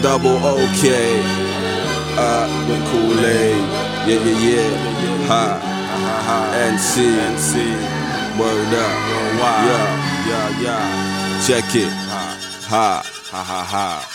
double OK. With Kool-Aid. Yeah. Ha. NC. Word up. Yeah. Check it. Ha.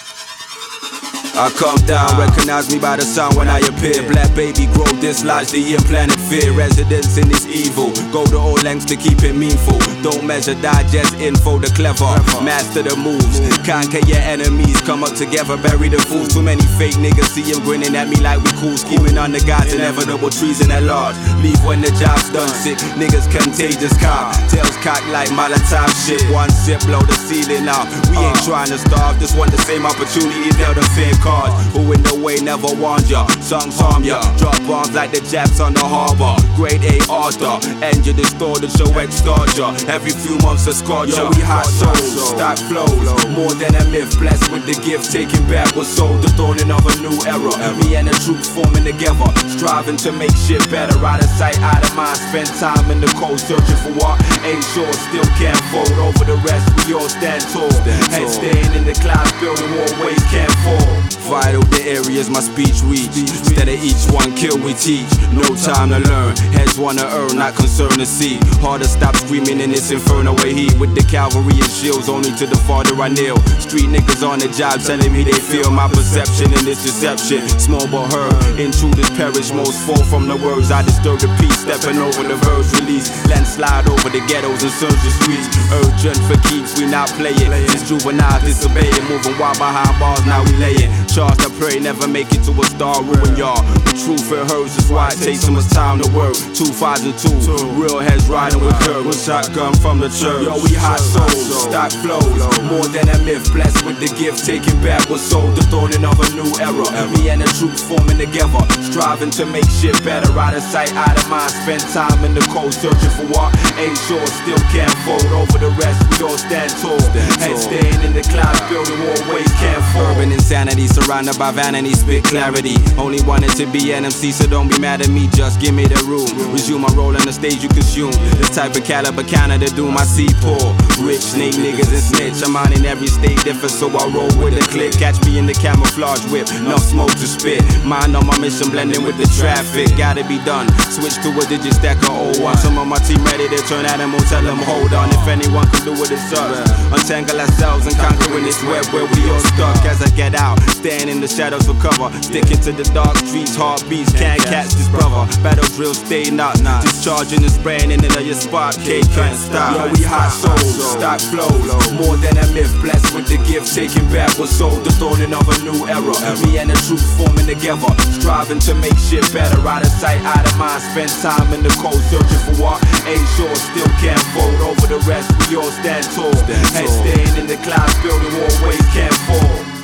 I come down, recognize me by the sound when I appear. Black baby grow dislodge the implanted fear. Residents in this evil, go to all lengths to keep it meaningful. Don't measure, digest info, the clever. Master the moves, conquer your enemies. Come up together, bury the fools. Too many fake niggas, see them grinning at me like we cool. Scheming on the God's inevitable treason at large. Leave when the job's done, sick niggas contagious cop. Tails cocked like Molotov shit. One sip, blow the ceiling out. We ain't trying to starve, just want the same opportunity, they'll the fair cards. Who in the way never warned ya, songs harm ya. Drop bombs like the Japs on the harbor. Grade A order, engine distorted, show extort ya. Every few months a scorch ya. We hot souls, stock flows, more than a myth. Blessed with the gift, taking back what's sold. The dawning of a new era. Me and the troops forming together, striving to make shit better. Out of sight, out of mind, spend time in the cold, searching for what ain't sure. Still can't fold, over the rest we all stand tall. Head staying in the clouds, building more ways can't fall. Vital the areas my speech reach. Instead of each one kill we teach. No time to learn, heads wanna earn, not concerned to see. Hard to stop screaming in this inferno way heat. With the cavalry and shields, only to the farther I kneel. Street niggas on the job telling me they feel my perception in this deception. Small but heard, intruders perish, most fall from the words. I disturb the peace, stepping over the verse release. Landslide over the ghettos and surge the streets. Urgent for keeps, we not playing. This juvenile disobeying, moving wild behind bars, now we laying. Charged I pray, never make it to a star, ruin y'all. The truth it hurts, that's why it takes so much time to work. 2 5s and 2, real heads riding with curve. With shotgun from the church. Yo, we hot souls, stock flows, more than a myth. Blessed with the gift, taking back what's sold. The dawning of a new era. Me and the troops forming together, striving to make shit better. Out of sight, out of mind, spend time in the cold, searching for what ain't sure. Still can't fold, over the rest we all stand tall. Head staying in the clouds, building more ways can't fall. Urban insanity, surrounded by vanity, spit clarity. Only wanted to be NMC, so don't be mad at me, just give me the room. Resume my role on the stage you consume. This type of caliber Canada doom, I see poor. Rich snake niggas and snitch, I'm on in every state different, so I roll with a click. Catch me in the camouflage whip, no smoke to spit. Mind on my mission, blending with the traffic. Gotta be done, switch to a digit stack of O1. Some of my team ready to turn animal, tell them hold on. If anyone can do it, it's us. Untangle ourselves and conquering this web where we all stuck. As I get out, staying in the shadows for cover, sticking to the dark streets, heartbeats, can't catch this brother. Battle drill, stay not, discharging and spraying into your spot, K can't stop. Yo, we hot souls, stock flows, more than a myth. Blessed with the gift, taking back what's sold. The dawning of a new era. Me and the troops forming together, striving to make shit better. Out of sight, out of mind, spend time in the cold, searching for what ain't sure. Still can't fold, over the rest we all stand tall. Head staying in the clouds, building more ways can't fall.